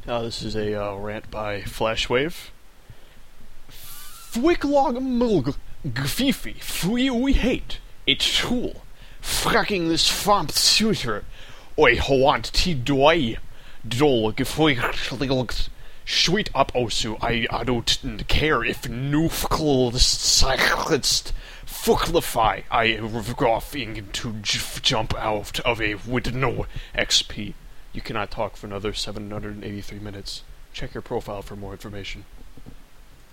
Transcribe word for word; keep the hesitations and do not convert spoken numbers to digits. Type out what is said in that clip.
Uh, this is a uh, rant by Flashwave. Fwicklog mulg gfifi free we hate it's tool fracking this fomp suitor oi hawant ti doi dol gefwicklgs sweet up osu I I don't care if noofkl cyclist fucklify I roffing to j- jump out of a with no X P. You cannot talk for another seven hundred eighty-three minutes. Check your profile for more information.